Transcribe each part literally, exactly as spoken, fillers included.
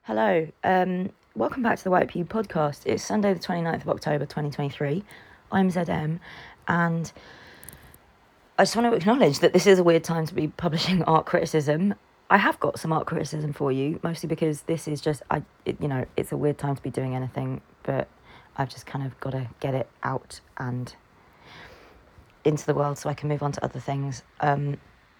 Hello, um, welcome back to the White Pew podcast. It's Sunday the twenty-ninth of October twenty twenty-three. I'm Z M, and I just want to acknowledge that this is a weird time to be publishing art criticism. I have got some art criticism for you, mostly because this is just, I, it, you know, it's a weird time to be doing anything, but I've just kind of got to get it out and into the world so I can move on to other things. Um,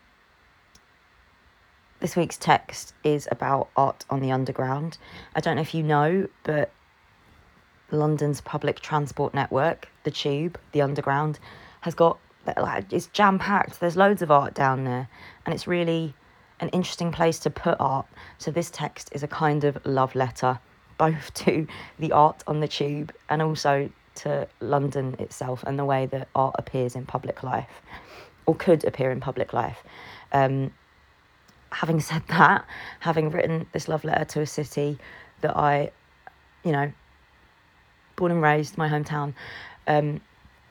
This week's text is about art on the underground. I don't know if you know, but London's public transport network, the Tube, the Underground, has got, like, it's jam-packed. There's loads of art down there, and it's really an interesting place to put art. So this text is a kind of love letter, both to the art on the Tube and also to London itself and the way that art appears in public life, or could appear in public life. Um, Having said that, having written this love letter to a city that I, you know, born and raised, my hometown, um,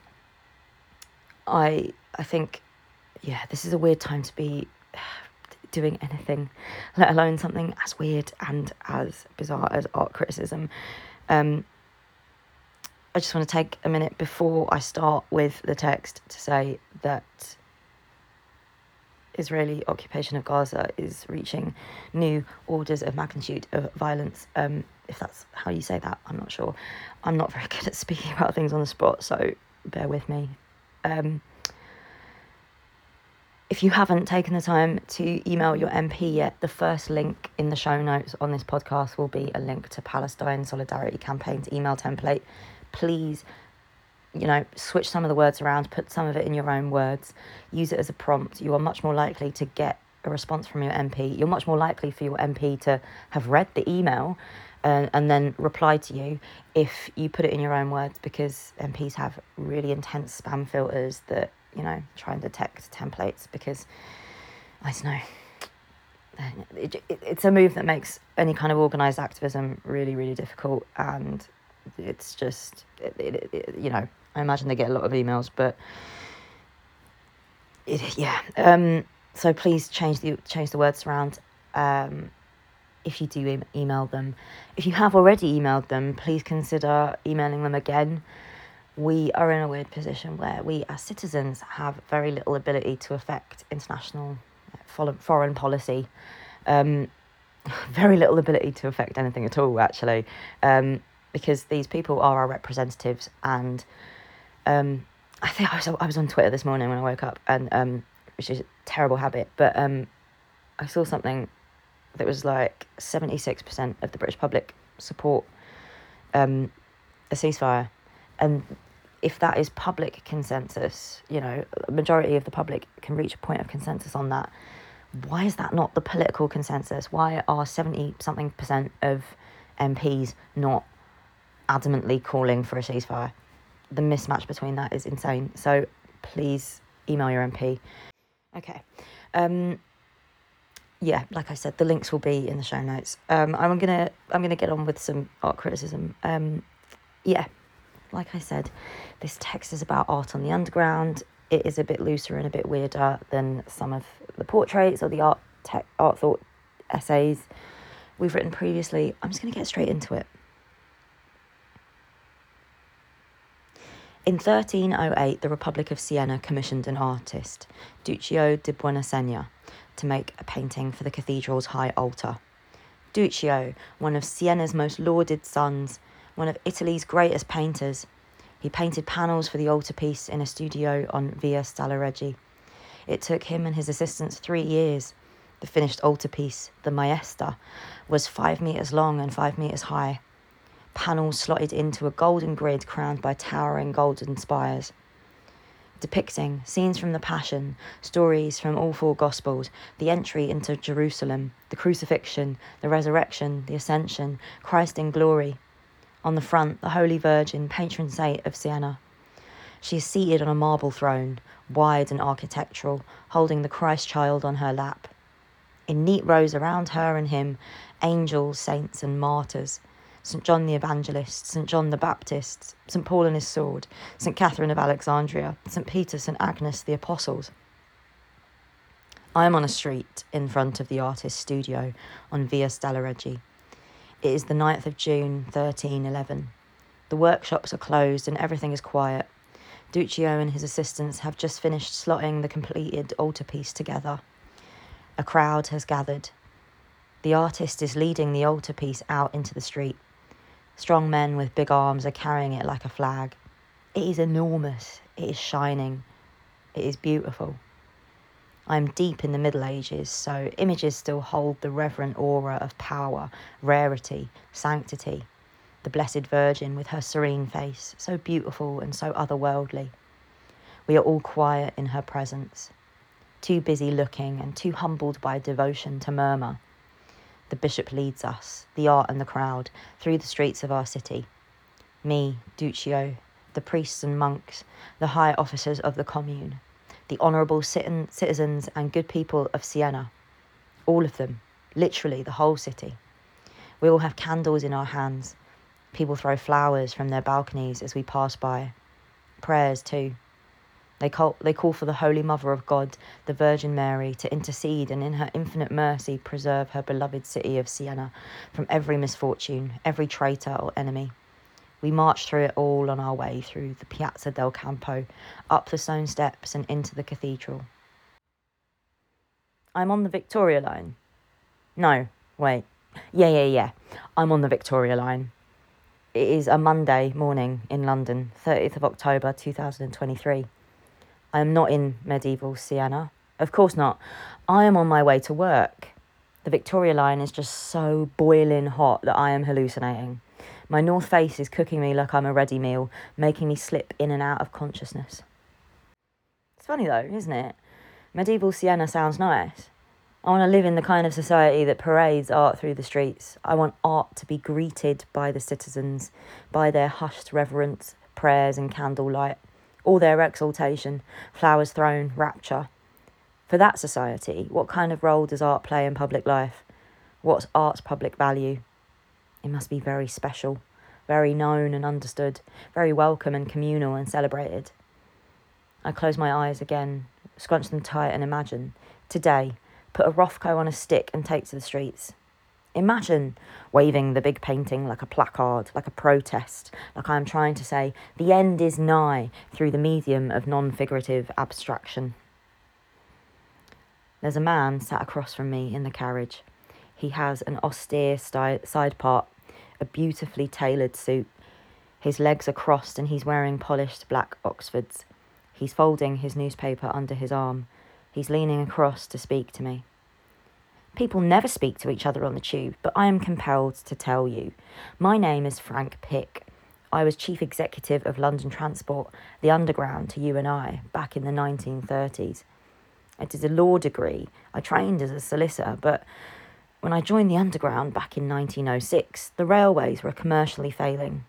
I I think, yeah, this is a weird time to be doing anything, let alone something as weird and as bizarre as art criticism. Um, I just want to take a minute before I start with the text to say that Israeli occupation of Gaza is reaching new orders of magnitude of violence. Um, if that's how you say that, I'm not sure. I'm not very good at speaking about things on the spot, so bear with me. Um, if you haven't taken the time to email your M P yet, the first link in the show notes on this podcast will be a link to Palestine Solidarity Campaign's email template. Please, you know, switch some of the words around, put some of it in your own words, use it as a prompt. You are much more likely to get a response from your M P. You're much more likely for your M P to have read the email uh, and then reply to you if you put it in your own words, because M Ps have really intense spam filters that, you know, try and detect templates, because, I don't know, it, it, it's a move that makes any kind of organised activism really, really difficult, and it's just, it, it, it, you know, I imagine they get a lot of emails, but it, yeah. Um, so please change the change the words around. Um, if you do e- email them, if you have already emailed them, please consider emailing them again. We are in a weird position where we, as citizens, have very little ability to affect international foreign policy. Um, very little ability to affect anything at all, actually. Um, because these people are our representatives, and um, I think I was I was on Twitter this morning when I woke up, and um, which is a terrible habit, but um, I saw something that was like seventy-six percent of the British public support um, a ceasefire, and if that is public consensus, you know, a majority of the public can reach a point of consensus on that. Why is that not the political consensus? Why are seventy something percent of M Ps not adamantly calling for a ceasefire? The mismatch between that is insane. So please email your M P. Okay. Um, yeah, like I said, the links will be in the show notes. Um, I'm gonna I'm gonna get on with some art criticism. Um, yeah, like I said, this text is about art on the underground. It is a bit looser and a bit weirder than some of the portraits or the art te- art thought essays we've written previously. I'm just gonna get straight into it. In thirteen oh eight, the Republic of Siena commissioned an artist, Duccio di Buonasegna, to make a painting for the cathedral's high altar. Duccio, one of Siena's most lauded sons, one of Italy's greatest painters, he painted panels for the altarpiece in a studio on Via Stalaregi. It took him and his assistants three years. The finished altarpiece, the Maesta, was five metres long and five metres high. Panels slotted into a golden grid crowned by towering golden spires, depicting scenes from the Passion, stories from all four Gospels, the entry into Jerusalem, the crucifixion, the resurrection, the ascension, Christ in glory. On the front, the Holy Virgin, patron saint of Siena. She is seated on a marble throne, wide and architectural, holding the Christ child on her lap. In neat rows around her and him, angels, saints and martyrs. Saint John the Evangelist, Saint John the Baptist, Saint Paul and his sword, Saint Catherine of Alexandria, Saint Peter, Saint Agnes, the Apostles. I am on a street in front of the artist's studio on Via Stalaregi. It is the ninth of June, thirteen eleven. The workshops are closed and everything is quiet. Duccio and his assistants have just finished slotting the completed altarpiece together. A crowd has gathered. The artist is leading the altarpiece out into the street. Strong men with big arms are carrying it like a flag. It is enormous. It is shining. It is beautiful. I am deep in the Middle Ages, so images still hold the reverent aura of power, rarity, sanctity. The Blessed Virgin with her serene face, so beautiful and so otherworldly. We are all quiet in her presence, too busy looking and too humbled by devotion to murmur. The bishop leads us, the art and the crowd, through the streets of our city. Me, Duccio, the priests and monks, the high officers of the commune, the honourable citizens and good people of Siena. All of them, literally the whole city. We all have candles in our hands. People throw flowers from their balconies as we pass by. Prayers too. They call, they call for the Holy Mother of God, the Virgin Mary, to intercede and in her infinite mercy preserve her beloved city of Siena from every misfortune, every traitor or enemy. We march through it all on our way through the Piazza del Campo, up the stone steps and into the cathedral. I'm on the Victoria line. No, wait. Yeah, yeah, yeah. I'm on the Victoria line. It is a Monday morning in London, thirtieth of October two thousand twenty-three. I am not in medieval Siena. Of course not. I am on my way to work. The Victoria line is just so boiling hot that I am hallucinating. My north face is cooking me like I'm a ready meal, making me slip in and out of consciousness. It's funny though, isn't it? Medieval Siena sounds nice. I want to live in the kind of society that parades art through the streets. I want art to be greeted by the citizens, by their hushed reverence, prayers and candlelight, all their exaltation, flowers thrown, rapture. For that society, what kind of role does art play in public life? What's art's public value? It must be very special, very known and understood, very welcome and communal and celebrated. I close my eyes again, scrunch them tight and imagine, today, put a Rothko on a stick and take to the streets. Imagine waving the big painting like a placard, like a protest, like I am trying to say, the end is nigh through the medium of non-figurative abstraction. There's a man sat across from me in the carriage. He has an austere sti- side part, a beautifully tailored suit. His legs are crossed and he's wearing polished black Oxfords. He's folding his newspaper under his arm. He's leaning across to speak to me. People never speak to each other on the tube, but I am compelled to tell you. My name is Frank Pick. I was chief executive of London Transport, the Underground to you and I, back in the nineteen thirties. I did a law degree. I trained as a solicitor, but when I joined the Underground back in nineteen oh six, the railways were commercially failing.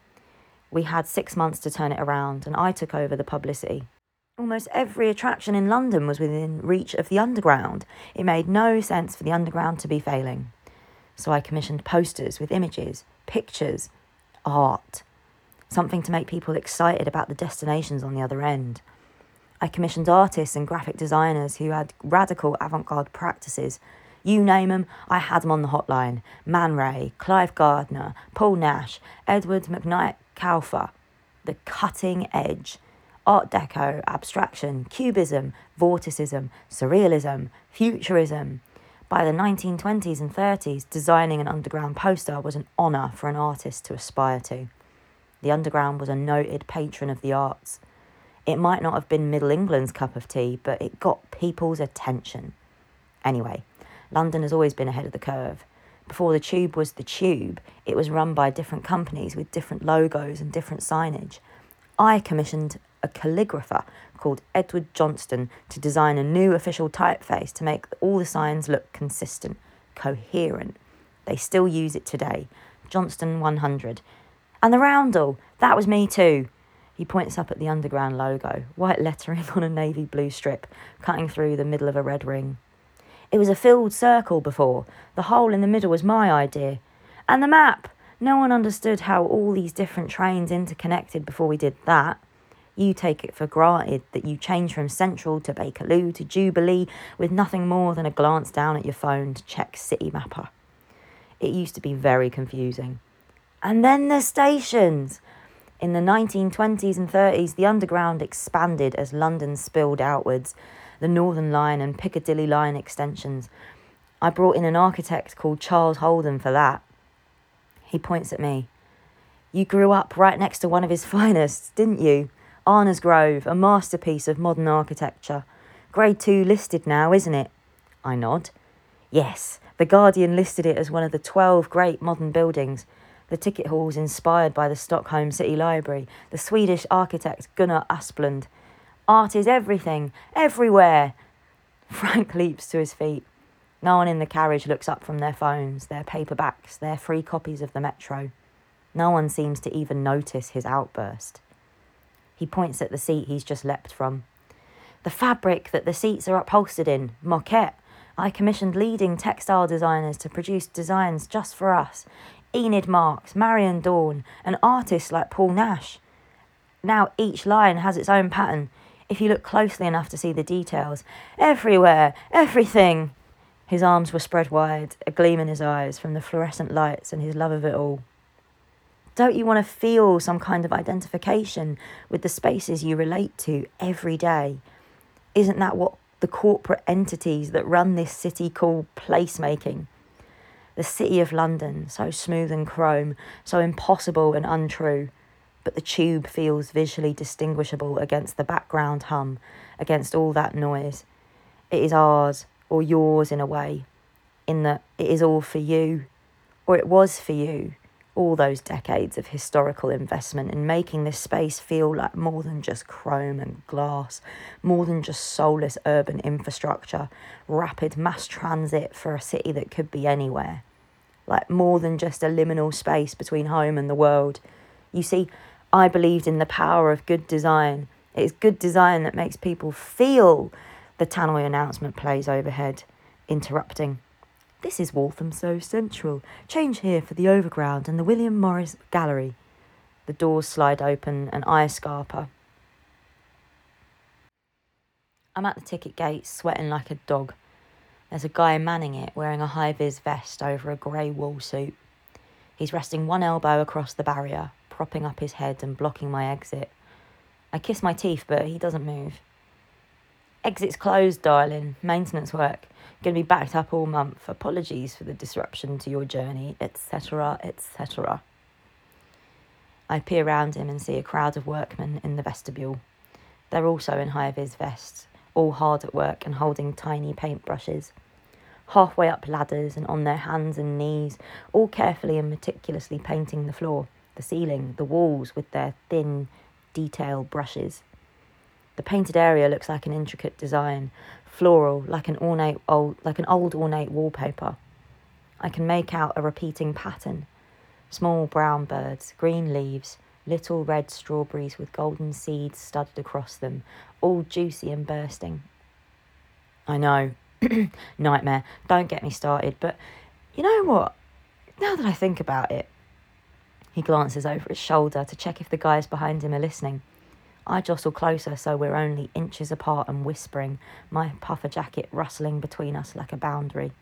We had six months to turn it around, and I took over the publicity. Almost every attraction in London was within reach of the Underground. It made no sense for the Underground to be failing. So I commissioned posters with images, pictures, art, something to make people excited about the destinations on the other end. I commissioned artists and graphic designers who had radical avant-garde practices. You name them, I had them on the hotline. Man Ray, Clive Gardner, Paul Nash, Edward McKnight Kauffer. The cutting edge. Art Deco, abstraction, cubism, vorticism, surrealism, futurism. By the nineteen twenties and thirties, designing an underground poster was an honour for an artist to aspire to. The Underground was a noted patron of the arts. It might not have been Middle England's cup of tea, but it got people's attention. Anyway, London has always been ahead of the curve. Before the Tube was the Tube, it was run by different companies with different logos and different signage. I commissioned a calligrapher called Edward Johnston to design a new official typeface to make all the signs look consistent, coherent. They still use it today. Johnston one hundred. And the roundel, that was me too. He points up at the Underground logo, white lettering on a navy blue strip, cutting through the middle of a red ring. It was a filled circle before. The hole in the middle was my idea. And the map! No one understood how all these different trains interconnected before we did that. You take it for granted that you change from Central to Bakerloo to Jubilee with nothing more than a glance down at your phone to check City Mapper. It used to be very confusing. And then the stations. In the nineteen twenties and thirties, the Underground expanded as London spilled outwards, the Northern Line and Piccadilly Line extensions. I brought in an architect called Charles Holden for that. He points at me. You grew up right next to one of his finest, didn't you? Arna's Grove, a masterpiece of modern architecture. Grade two listed now, isn't it? I nod. Yes, The Guardian listed it as one of the twelve great modern buildings. The ticket hall's inspired by the Stockholm City Library, the Swedish architect Gunnar Asplund. Art is everything, everywhere. Frank leaps to his feet. No one in the carriage looks up from their phones, their paperbacks, their free copies of the Metro. No one seems to even notice his outburst. He points at the seat he's just leapt from. The fabric that the seats are upholstered in, moquette. I commissioned leading textile designers to produce designs just for us. Enid Marks, Marion Dawn, and artists like Paul Nash. Now each line has its own pattern. If you look closely enough to see the details. Everywhere, everything. His arms were spread wide, a gleam in his eyes from the fluorescent lights and his love of it all. Don't you want to feel some kind of identification with the spaces you relate to every day? Isn't that what the corporate entities that run this city call placemaking? The City of London, so smooth and chrome, so impossible and untrue, but the tube feels visually distinguishable against the background hum, against all that noise. It is ours, or yours in a way, in that it is all for you, or it was for you, all those decades of historical investment in making this space feel like more than just chrome and glass, more than just soulless urban infrastructure, rapid mass transit for a city that could be anywhere, like more than just a liminal space between home and the world. You see, I believed in the power of good design. It is good design that makes people feel. The tannoy announcement plays overhead, interrupting. This is Walthamstow Central. Change here for the Overground and the William Morris Gallery. The doors slide open and I escarper. I'm at the ticket gate, sweating like a dog. There's a guy manning it, wearing a high-vis vest over a grey wool suit. He's resting one elbow across the barrier, propping up his head and blocking my exit. I kiss my teeth, but he doesn't move. Exit's closed, darling. Maintenance work. Going to be backed up all month. Apologies for the disruption to your journey, et cetera, et cetera. I peer around him and see a crowd of workmen in the vestibule. They're also in high-vis vests, all hard at work and holding tiny paintbrushes. Halfway up ladders and on their hands and knees, all carefully and meticulously painting the floor, the ceiling, the walls with their thin, detail brushes. The painted area looks like an intricate design, floral, like an ornate old, like an old ornate wallpaper. I can make out a repeating pattern. Small brown birds, green leaves, little red strawberries with golden seeds studded across them, all juicy and bursting. I know, nightmare, don't get me started, but you know what? Now that I think about it. He glances over his shoulder to check if the guys behind him are listening. I jostle closer so we're only inches apart and whispering, my puffer jacket rustling between us like a boundary.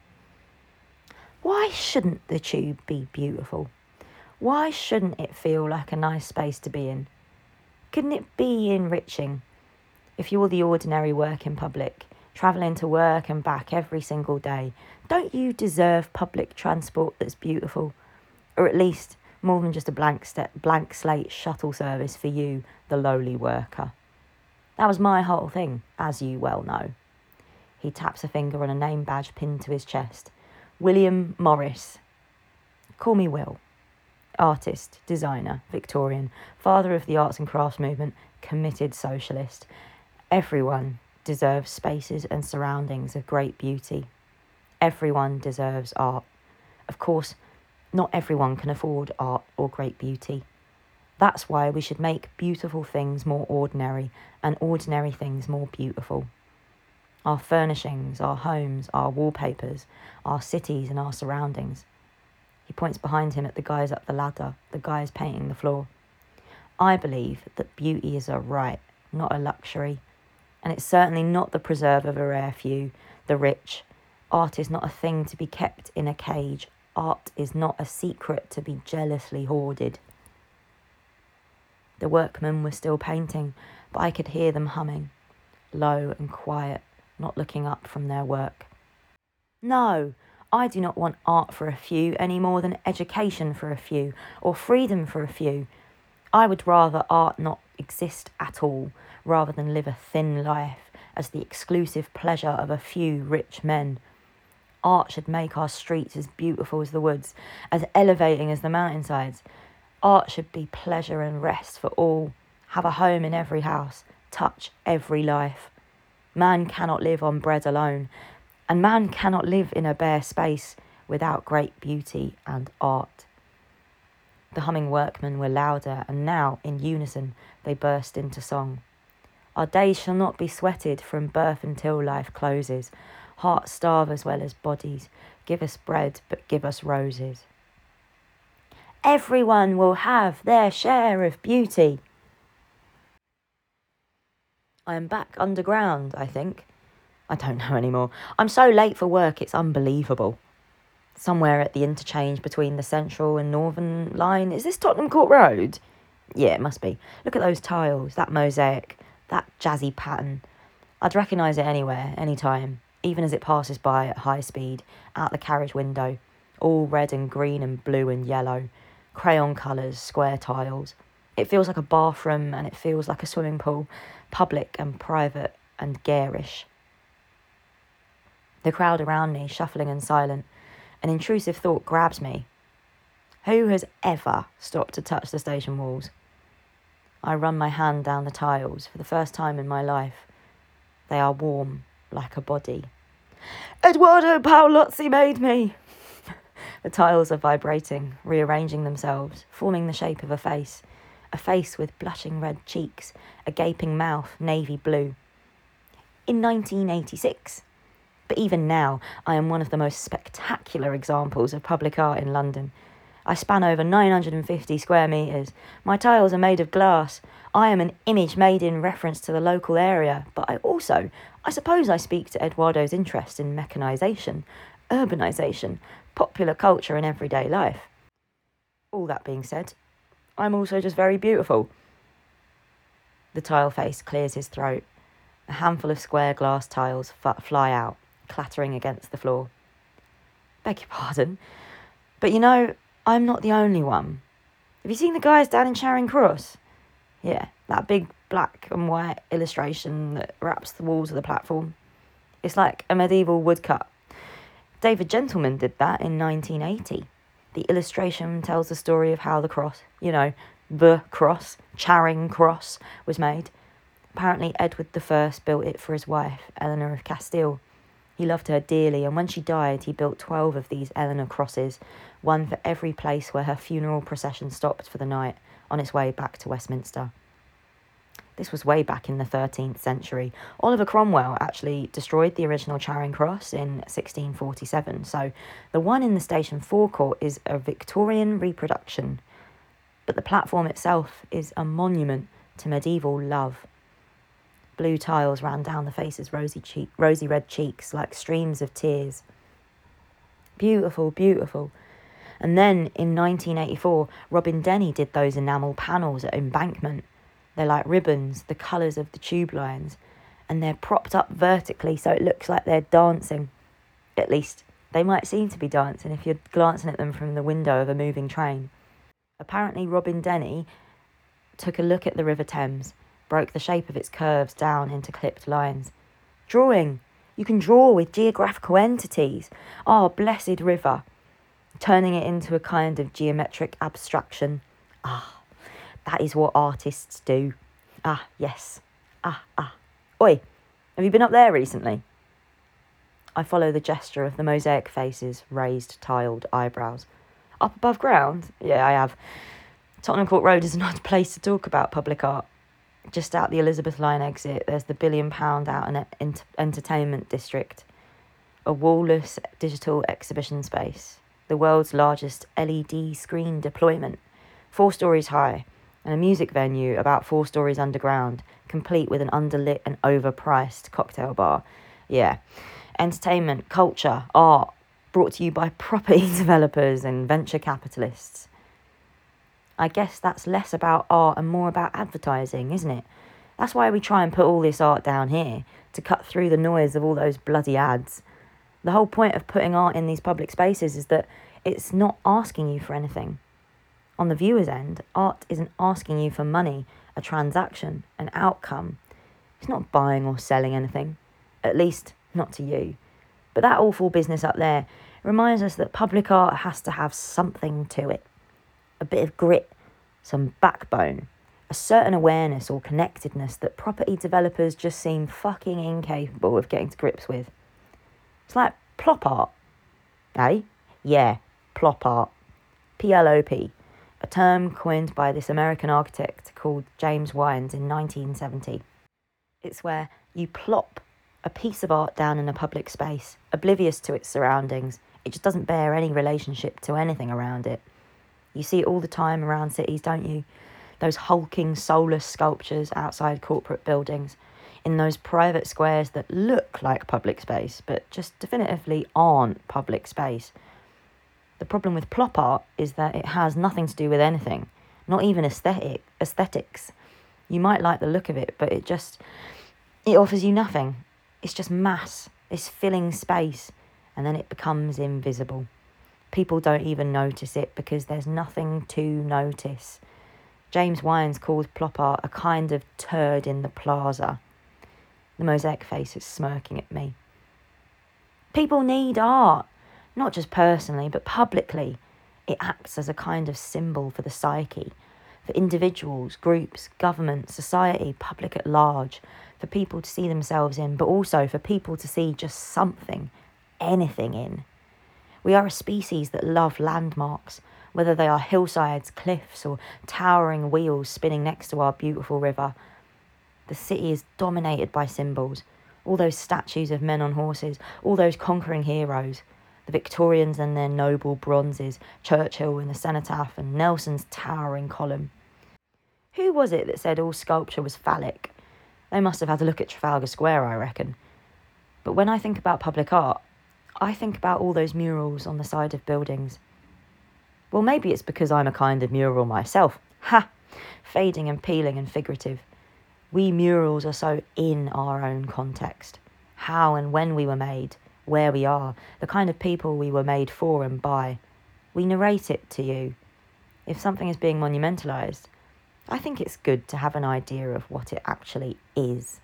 Why shouldn't the tube be beautiful? Why shouldn't it feel like a nice space to be in? Couldn't it be enriching? If you're the ordinary working public, travelling to work and back every single day, don't you deserve public transport that's beautiful? Or at least more than just a blank st- blank slate shuttle service for you, the lowly worker. That was my whole thing, as you well know. He taps a finger on a name badge pinned to his chest. William Morris. Call me Will. Artist, designer, Victorian, father of the arts and crafts movement, committed socialist. Everyone deserves spaces and surroundings of great beauty. Everyone deserves art. Of course, not everyone can afford art or great beauty. That's why we should make beautiful things more ordinary and ordinary things more beautiful. Our furnishings, our homes, our wallpapers, our cities and our surroundings. He points behind him at the guys up the ladder, the guys painting the floor. I believe that beauty is a right, not a luxury. And it's certainly not the preserve of a rare few, the rich. Art is not a thing to be kept in a cage, Art is not a secret to be jealously hoarded. The workmen were still painting, but I could hear them humming, low and quiet, not looking up from their work. No, I do not want art for a few any more than education for a few, or freedom for a few. I would rather art not exist at all, rather than live a thin life as the exclusive pleasure of a few rich men. Art should make our streets as beautiful as the woods, as elevating as the mountainsides. Art should be pleasure and rest for all, have a home in every house, touch every life. Man cannot live on bread alone, and man cannot live in a bare space without great beauty and art. The humming workmen were louder, and now, in unison, they burst into song. Our days shall not be sweated from birth until life closes. Hearts starve as well as bodies. Give us bread, but give us roses. Everyone will have their share of beauty. I am back underground, I think. I don't know anymore. I'm so late for work, it's unbelievable. Somewhere at the interchange between the Central and Northern line. Is this Tottenham Court Road? Yeah, it must be. Look at those tiles, that mosaic, that jazzy pattern. I'd recognise it anywhere, anytime, even as it passes by at high speed, out the carriage window, all red and green and blue and yellow, crayon colours, square tiles. It feels like a bathroom and it feels like a swimming pool, public and private and garish. The crowd around me, shuffling and silent, an intrusive thought grabs me. Who has ever stopped to touch the station walls? I run my hand down the tiles for the first time in my life. They are warm, like a body. Edoardo Paolozzi made me! The tiles are vibrating, rearranging themselves, forming the shape of a face. A face with blushing red cheeks, a gaping mouth, navy blue. In nineteen eighty-six. But even now, I am one of the most spectacular examples of public art in London. I span over nine hundred fifty square metres. My tiles are made of glass. I am an image made in reference to the local area, but I also, I suppose I speak to Edoardo's interest in mechanisation, urbanisation, popular culture and everyday life. All that being said, I'm also just very beautiful. The tile face clears his throat. A handful of square glass tiles f- fly out, clattering against the floor. Beg your pardon, but you know, I'm not the only one. Have you seen the guys down in Charing Cross? Yeah, that big black and white illustration that wraps the walls of the platform. It's like a medieval woodcut. David Gentleman did that in nineteen eighty. The illustration tells the story of how the cross, you know, the cross, Charing Cross, was made. Apparently Edward the First built it for his wife, Eleanor of Castile. He loved her dearly, and when she died, he built twelve of these Eleanor crosses, one for every place where her funeral procession stopped for the night on its way back to Westminster. This was way back in the thirteenth century. Oliver Cromwell actually destroyed the original Charing Cross in sixteen forty-seven, so the one in the station forecourt is a Victorian reproduction, but the platform itself is a monument to medieval love. Blue tiles ran down the face's rosy cheek, rosy red cheeks like streams of tears. Beautiful, beautiful. And then in nineteen eighty-four, Robin Denny did those enamel panels at Embankment. They're like ribbons, the colours of the tube lines, and they're propped up vertically so it looks like they're dancing. At least, they might seem to be dancing if you're glancing at them from the window of a moving train. Apparently, Robin Denny took a look at the River Thames, broke the shape of its curves down into clipped lines. Drawing! You can draw with geographical entities. Ah, blessed river! Turning it into a kind of geometric abstraction. Ah, that is what artists do. Ah, yes. Ah, ah. Oi, have you been up there recently? I follow the gesture of the mosaic faces, raised, tiled eyebrows. Up above ground? Yeah, I have. Tottenham Court Road is a nice place to talk about public art. Just out the Elizabeth Line exit, there's the billion pound out and ent- entertainment district. A wall-less digital exhibition space. The world's largest L E D screen deployment. Four stories high. And a music venue about four stories underground, complete with an underlit and overpriced cocktail bar. Yeah. Entertainment, culture, art. brought to you by property developers and venture capitalists. I guess that's less about art and more about advertising, isn't it? That's why we try and put all this art down here, to cut through the noise of all those bloody ads. The whole point of putting art in these public spaces is that it's not asking you for anything. On the viewer's end, art isn't asking you for money, a transaction, an outcome. It's not buying or selling anything, at least not to you. But that awful business up there reminds us that public art has to have something to it. A bit of grit, some backbone, a certain awareness or connectedness that property developers just seem fucking incapable of getting to grips with. It's like plop art, eh? Yeah, plop art. P L O P, a term coined by this American architect called James Wines in nineteen seventy. It's where you plop a piece of art down in a public space, oblivious to its surroundings. It just doesn't bear any relationship to anything around it. You see it all the time around cities, don't you? Those hulking, soulless sculptures outside corporate buildings, in those private squares that look like public space, but just definitively aren't public space. The problem with plop art is that it has nothing to do with anything, not even aesthetic aesthetics. You might like the look of it, but it just, it offers you nothing. It's just mass, it's filling space, and then it becomes invisible. People don't even notice it because there's nothing to notice. James Wines calls plop art a kind of turd in the plaza. The mosaic face is smirking at me. People need art, not just personally, but publicly. It acts as a kind of symbol for the psyche, for individuals, groups, government, society, public at large, for people to see themselves in, but also for people to see just something, anything in. We are a species that love landmarks, whether they are hillsides, cliffs, or towering wheels spinning next to our beautiful river. The city is dominated by symbols, all those statues of men on horses, all those conquering heroes, the Victorians and their noble bronzes, Churchill in the cenotaph and Nelson's towering column. Who was it that said all sculpture was phallic? They must have had a look at Trafalgar Square, I reckon. But when I think about public art, I think about all those murals on the side of buildings. Well, maybe it's because I'm a kind of mural myself. Ha! Fading and peeling and figurative. We murals are so in our own context. How and when we were made, where we are, the kind of people we were made for and by. We narrate it to you. If something is being monumentalised, I think it's good to have an idea of what it actually is.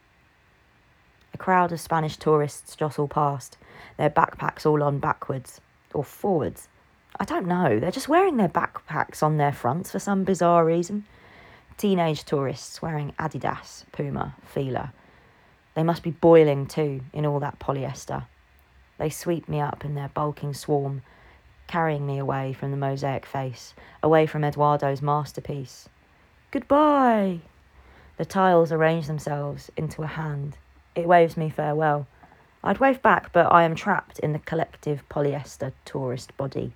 A crowd of Spanish tourists jostle past, their backpacks all on backwards, or forwards. I don't know, they're just wearing their backpacks on their fronts for some bizarre reason. Teenage tourists wearing Adidas, Puma, Fila. They must be boiling too in all that polyester. They sweep me up in their bulking swarm, carrying me away from the mosaic face, away from Eduardo's masterpiece. Goodbye! The tiles arrange themselves into a hand. It waves me farewell. I'd wave back, but I am trapped in the collective polyester tourist body.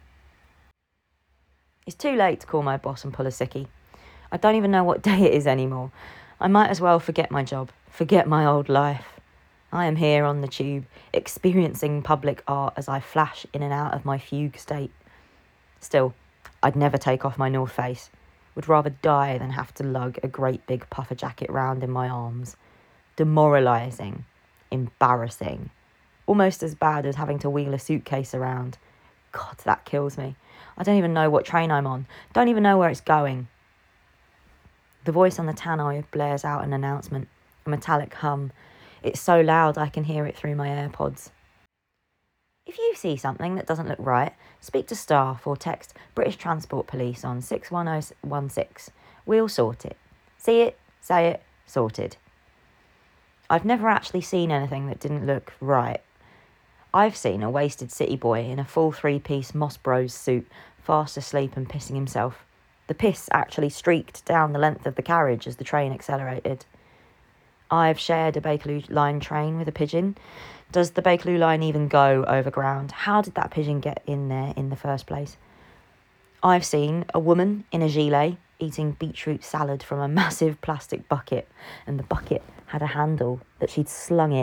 It's too late to call my boss and pull a sickie. I don't even know what day it is anymore. I might as well forget my job, forget my old life. I am here on the tube, experiencing public art as I flash in and out of my fugue state. Still, I'd never take off my North Face. Would rather die than have to lug a great big puffer jacket round in my arms. Demoralising. Embarrassing. Almost as bad as having to wheel a suitcase around. God, that kills me. I don't even know what train I'm on. Don't even know where it's going. The voice on the tannoy blares out an announcement, a metallic hum. It's so loud I can hear it through my AirPods. If you see something that doesn't look right, speak to staff or text British Transport Police on six one oh one six. We'll sort it. See it, say it, sorted. I've never actually seen anything that didn't look right. I've seen a wasted city boy in a full three-piece Moss Bros suit, fast asleep and pissing himself. The piss actually streaked down the length of the carriage as the train accelerated. I've shared a Bakerloo line train with a pigeon. Does the Bakerloo line even go overground? How did that pigeon get in there in the first place? I've seen a woman in a gilet eating beetroot salad from a massive plastic bucket, and the bucket had a handle that she'd slung it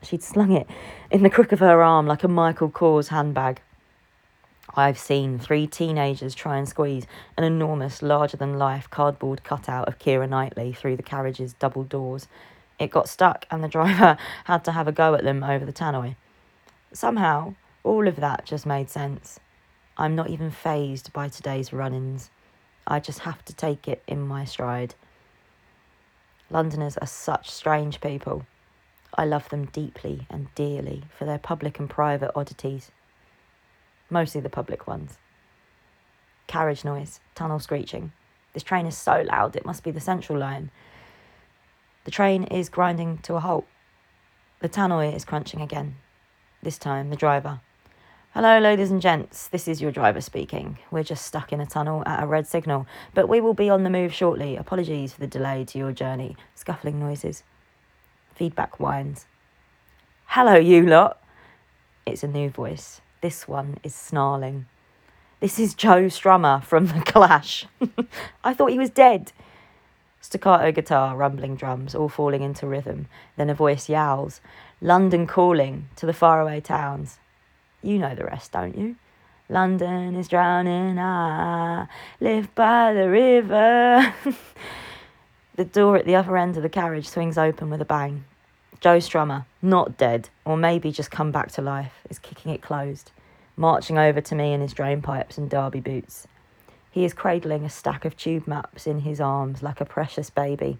She'd slung it in the crook of her arm like a Michael Kors handbag. I've seen three teenagers try and squeeze an enormous, larger-than-life cardboard cutout of Keira Knightley through the carriage's double doors. It got stuck and the driver had to have a go at them over the tannoy. Somehow, all of that just made sense. I'm not even fazed by today's run-ins. I just have to take it in my stride. Londoners are such strange people. I love them deeply and dearly for their public and private oddities. Mostly the public ones. Carriage noise, tunnel screeching. This train is so loud, it must be the Central line. The train is grinding to a halt. The tannoy is crunching again. This time, the driver. Hello, ladies and gents, this is your driver speaking. We're just stuck in a tunnel at a red signal, but we will be on the move shortly. Apologies for the delay to your journey. Scuffling noises. Feedback whines. Hello, you lot. It's a new voice. This one is snarling. This is Joe Strummer from The Clash. I thought he was dead. Staccato guitar, rumbling drums, all falling into rhythm. Then a voice yowls. London calling to the faraway towns. You know the rest, don't you? London is drowning, I live by the river. The door at the other end of the carriage swings open with a bang. Joe Strummer, not dead, or maybe just come back to life, is kicking it closed, marching over to me in his drain pipes and derby boots. He is cradling a stack of tube maps in his arms like a precious baby.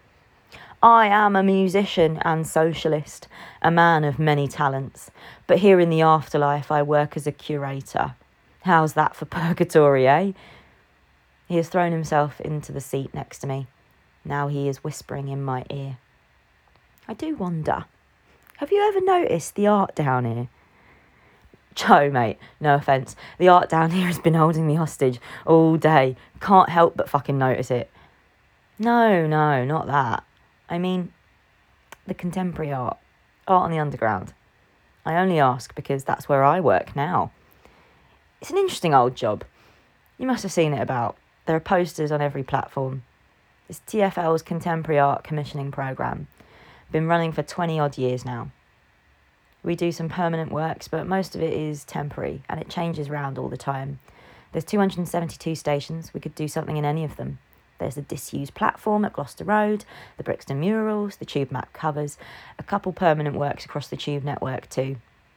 I am a musician and socialist, a man of many talents, but here in the afterlife I work as a curator. How's that for purgatory, eh? He has thrown himself into the seat next to me. Now he is whispering in my ear. I do wonder, have you ever noticed the art down here? Joe, mate, no offence, the art down here has been holding me hostage all day. Can't help but fucking notice it. No, no, not that. I mean, the contemporary art, art on the underground. I only ask because that's where I work now. It's an interesting old job. You must have seen it about. There are posters on every platform. It's T F L's Contemporary Art Commissioning Programme. Been running for twenty odd years now. We do some permanent works, but most of it is temporary, and it changes around all the time. There's two hundred seventy-two stations. We could do something in any of them. There's the disused platform at Gloucester Road, the Brixton murals, the tube map covers, a couple permanent works across the tube network too.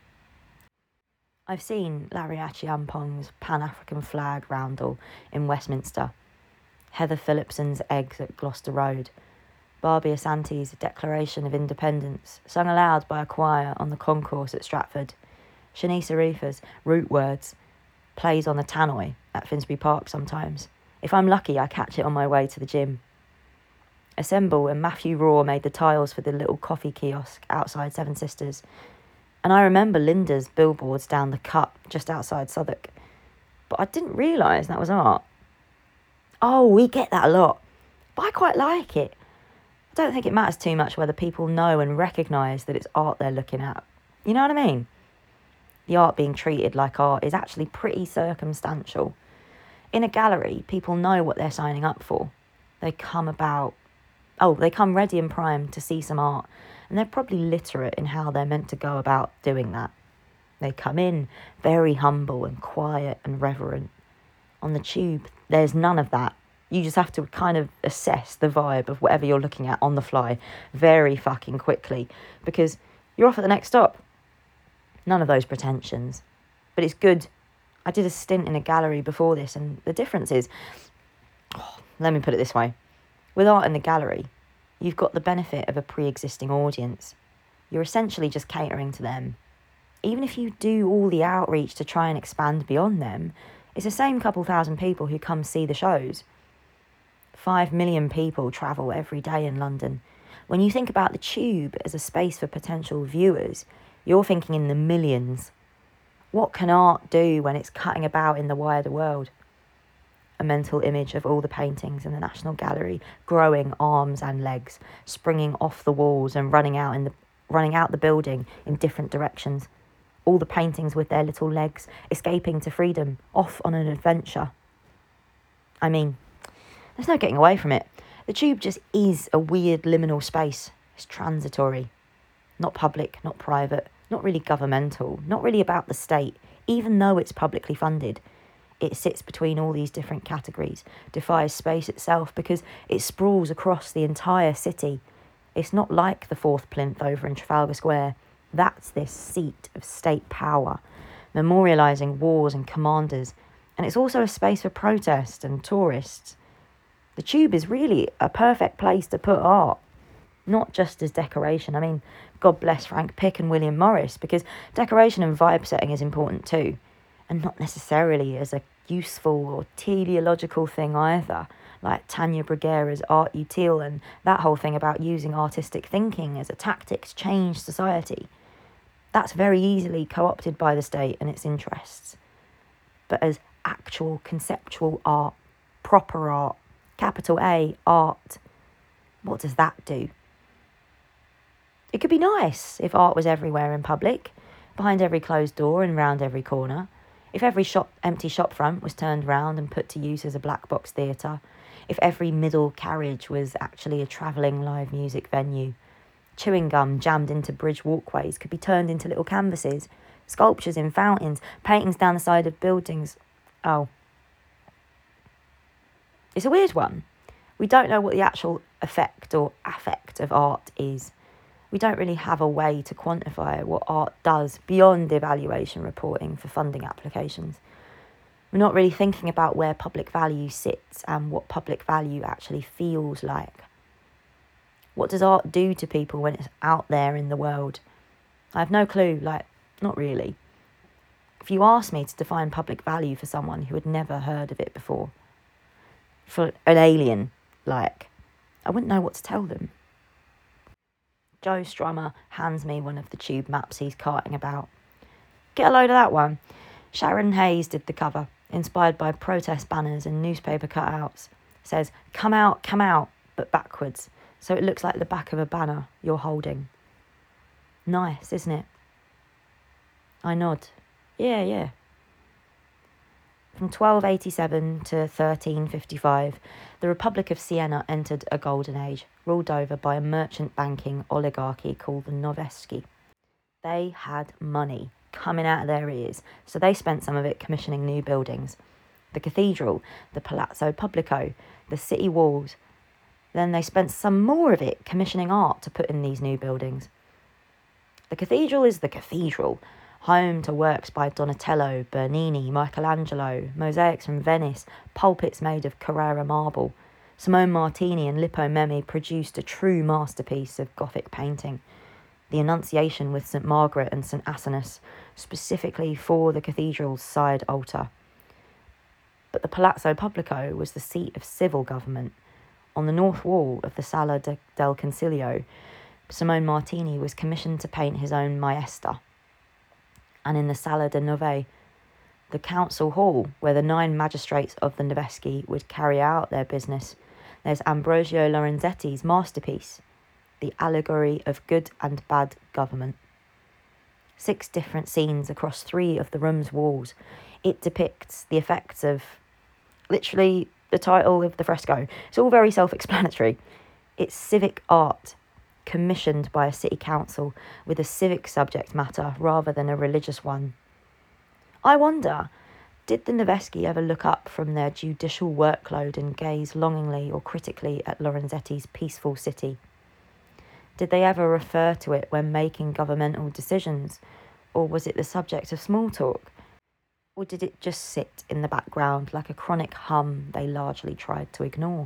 I've seen Larry Achiampong's Pan-African flag roundel in Westminster, Heather Phillipson's Eggs at Gloucester Road, Barbie Asante's Declaration of Independence, sung aloud by a choir on the concourse at Stratford, Shanice Arifa's Root Words, plays on the tannoy at Finsbury Park sometimes. If I'm lucky, I catch it on my way to the gym. Assemble and Matthew Raw made the tiles for the little coffee kiosk outside Seven Sisters. And I remember Linda's billboards down the cut just outside Southwark. But I didn't realise that was art. Oh, we get that a lot. But I quite like it. I don't think it matters too much whether people know and recognise that it's art they're looking at. You know what I mean? The art being treated like art is actually pretty circumstantial. In a gallery, people know what they're signing up for. They come about, oh, they come ready and primed to see some art, and they're probably literate in how they're meant to go about doing that. They come in very humble and quiet and reverent. On the tube, there's none of that. You just have to kind of assess the vibe of whatever you're looking at on the fly very fucking quickly, because you're off at the next stop. None of those pretensions. But it's good. I did a stint in a gallery before this, and the difference is, oh, let me put it this way. With art in the gallery, you've got the benefit of a pre-existing audience. You're essentially just catering to them. Even if you do all the outreach to try and expand beyond them, it's the same couple thousand people who come see the shows. Five million people travel every day in London. When you think about the tube as a space for potential viewers, you're thinking in the millions. What can art do when it's cutting about in the wider world? A mental image of all the paintings in the National Gallery, growing arms and legs, springing off the walls and running out in the running out the building in different directions. All the paintings with their little legs, escaping to freedom, off on an adventure. I mean, there's no getting away from it. The tube just is a weird liminal space. It's transitory. Not public, not private, not really governmental, not really about the state, even though it's publicly funded. It sits between all these different categories, defies space itself because it sprawls across the entire city. It's not like the fourth plinth over in Trafalgar Square. That's this seat of state power, memorialising wars and commanders. And it's also a space for protest and tourists. The Tube is really a perfect place to put art, not just as decoration. I mean, God bless Frank Pick and William Morris, because decoration and vibe setting is important too, and not necessarily as a useful or teleological thing either, like Tanya Bruguera's Art Utile and that whole thing about using artistic thinking as a tactic to change society. That's very easily co-opted by the state and its interests. But as actual conceptual art, proper art, capital A, art, what does that do? It could be nice if art was everywhere in public, behind every closed door and round every corner. If every shop, empty shop front was turned round and put to use as a black box theatre. If every middle carriage was actually a travelling live music venue. Chewing gum jammed into bridge walkways could be turned into little canvases. Sculptures in fountains, paintings down the side of buildings. Oh. It's a weird one. We don't know what the actual effect or affect of art is. We don't really have a way to quantify what art does beyond evaluation reporting for funding applications. We're not really thinking about where public value sits and what public value actually feels like. What does art do to people when it's out there in the world? I have no clue, like, not really. If you asked me to define public value for someone who had never heard of it before, for an alien, like, I wouldn't know what to tell them. Joe Strummer hands me one of the Tube maps he's carting about. Get a load of that one. Sharon Hayes did the cover, inspired by protest banners and newspaper cutouts. Says, come out, come out, but backwards, so it looks like the back of a banner you're holding. Nice, isn't it? I nod. Yeah, yeah. From twelve eighty-seven to thirteen fifty-five, the Republic of Siena entered a golden age, ruled over by a merchant banking oligarchy called the Noveski. They had money coming out of their ears, so they spent some of it commissioning new buildings. The cathedral, the Palazzo Pubblico, the city walls. Then they spent some more of it commissioning art to put in these new buildings. The cathedral is the cathedral, home to works by Donatello, Bernini, Michelangelo, mosaics from Venice, pulpits made of Carrara marble. Simone Martini and Lippo Memmi produced a true masterpiece of Gothic painting, the Annunciation with Saint Margaret and Saint Asinius, specifically for the cathedral's side altar. But the Palazzo Pubblico was the seat of civil government. On the north wall of the Sala de, del Concilio, Simone Martini was commissioned to paint his own Maesta. And in the Sala de Nove, the council hall where the nine magistrates of the Noveski would carry out their business, there's Ambrosio Lorenzetti's masterpiece, The Allegory of Good and Bad Government. Six different scenes across three of the room's walls. It depicts the effects of, literally, the title of the fresco. It's all very self-explanatory. It's civic art, commissioned by a city council with a civic subject matter rather than a religious one. I wonder, did the Noveski ever look up from their judicial workload and gaze longingly or critically at Lorenzetti's peaceful city? Did they ever refer to it when making governmental decisions, or was it the subject of small talk? Or did it just sit in the background like a chronic hum they largely tried to ignore?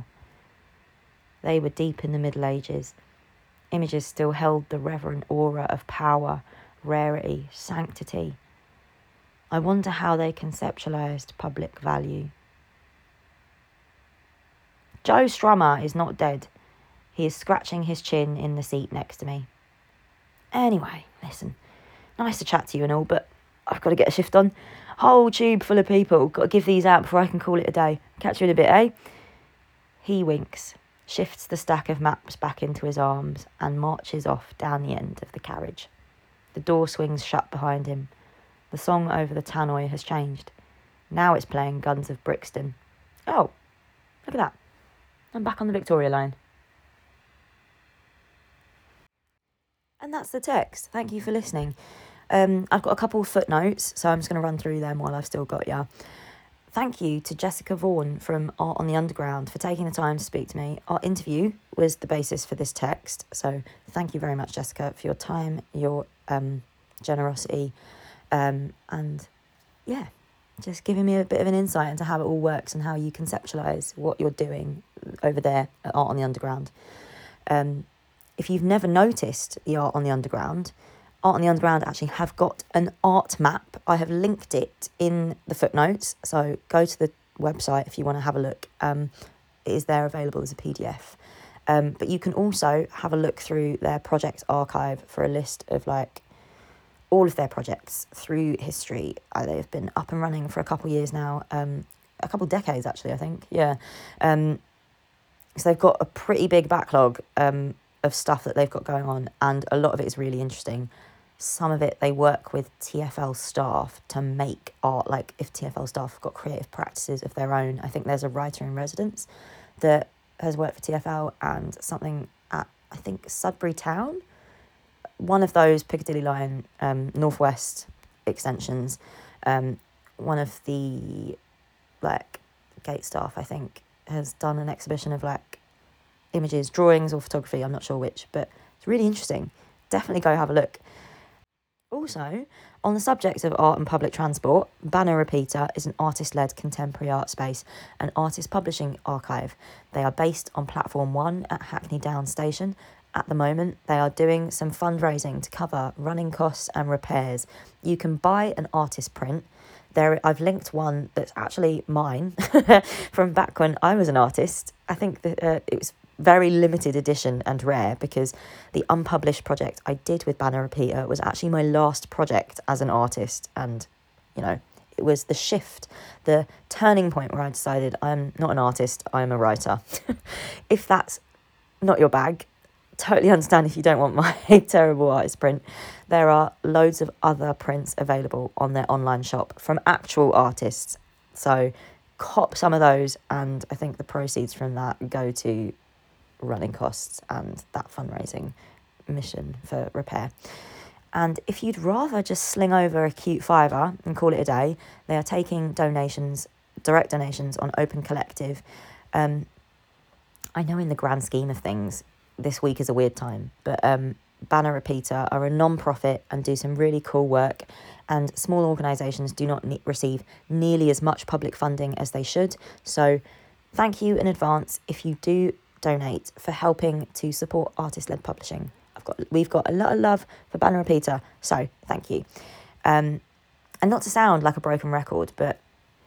They were deep in the Middle Ages. Images still held the reverent aura of power, rarity, sanctity. I wonder how they conceptualised public value. Joe Strummer is not dead. He is scratching his chin in the seat next to me. Anyway, listen, nice to chat to you and all, but I've got to get a shift on. Whole tube full of people. Got to give these out before I can call it a day. Catch you in a bit, eh? He winks, shifts the stack of maps back into his arms and marches off down the end of the carriage. The door swings shut behind him. The song over the tannoy has changed. Now it's playing Guns of Brixton. Oh, look at that. I'm back on the Victoria line. And that's the text. Thank you for listening. Um, I've got a couple of footnotes, so I'm just going to run through them while I've still got you. Thank you to Jessica Vaughan from Art on the Underground for taking the time to speak to me. Our interview was the basis for this text, so thank you very much, Jessica, for your time, your um, generosity, um, and yeah, just giving me a bit of an insight into how it all works and how you conceptualise what you're doing over there at Art on the Underground. Um, if you've never noticed the Art on the Underground, Art on the Underground actually have got an art map. I have linked it in the footnotes, so go to the website if you want to have a look. Um, it is there available as a P D F. Um, but you can also have a look through their project archive for a list of like all of their projects through history. Uh, they've been up and running for a couple of years now, um, a couple of decades actually, I think. Yeah. Um, so they've got a pretty big backlog um, of stuff that they've got going on, and a lot of it is really interesting. Some of it they work with T F L staff to make art, like if T F L staff have got creative practices of their own. I think there's a writer in residence that has worked for T F L and something at, I think, Sudbury Town. One of those Piccadilly line um, northwest extensions. Um, one of the like gate staff, I think, has done an exhibition of like images, drawings or photography, I'm not sure which, but it's really interesting. Definitely go have a look. Also, on the subject of art and public transport, Banner Repeater is an artist-led contemporary art space and artist publishing archive. They are based on Platform one at Hackney Downs Station. At the moment, they are doing some fundraising to cover running costs and repairs. You can buy an artist print. There, I've linked one that's actually mine from back when I was an artist. I think that uh, it was very limited edition and rare because the unpublished project I did with Banner Repeater was actually my last project as an artist. And, you know, it was the shift, the turning point where I decided I'm not an artist, I'm a writer. If that's not your bag, totally understand if you don't want my terrible artist print. There are loads of other prints available on their online shop from actual artists. So cop some of those, and I think the proceeds from that go to running costs and that fundraising mission for repair. And if you'd rather just sling over a cute fiver and call it a day, they are taking donations, direct donations on Open Collective. Um, I know in the grand scheme of things, this week is a weird time, but um, Banner Repeater are a non-profit and do some really cool work, and small organisations do not ne- receive nearly as much public funding as they should. So thank you in advance if you do donate for helping to support artist-led publishing. I've got we've got a lot of love for Banner Repeater, so thank you. Um, and not to sound like a broken record, but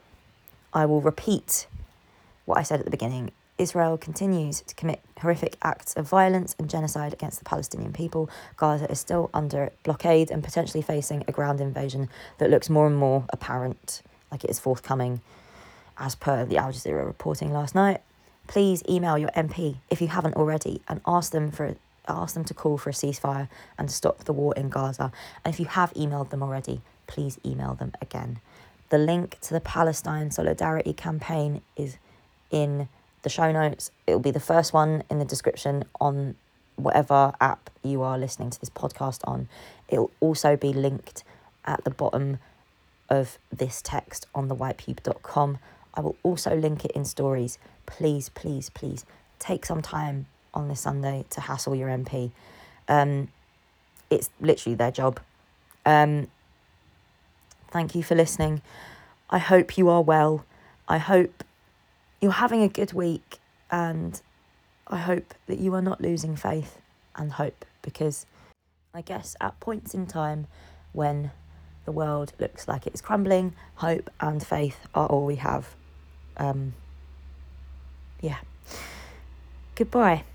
I will repeat what I said at the beginning. Israel continues to commit horrific acts of violence and genocide against the Palestinian people. Gaza is still under blockade and potentially facing a ground invasion that looks more and more apparent, like it is forthcoming, as per the Al Jazeera reporting last night. Please email your M P if you haven't already and ask them for ask them to call for a ceasefire and to stop the war in Gaza. And if you have emailed them already, please email them again. The link to the Palestine Solidarity Campaign is in the show notes. It'll be the first one in the description on whatever app you are listening to this podcast on. It'll also be linked at the bottom of this text on the white pube dot com. I will also link it in stories. Please, please, please take some time on this Sunday to hassle your M P. Um, it's literally their job. Um, thank you for listening. I hope you are well. I hope you're having a good week, and I hope that you are not losing faith and hope, because I guess at points in time when the world looks like it's crumbling, hope and faith are all we have. Um, yeah. Goodbye.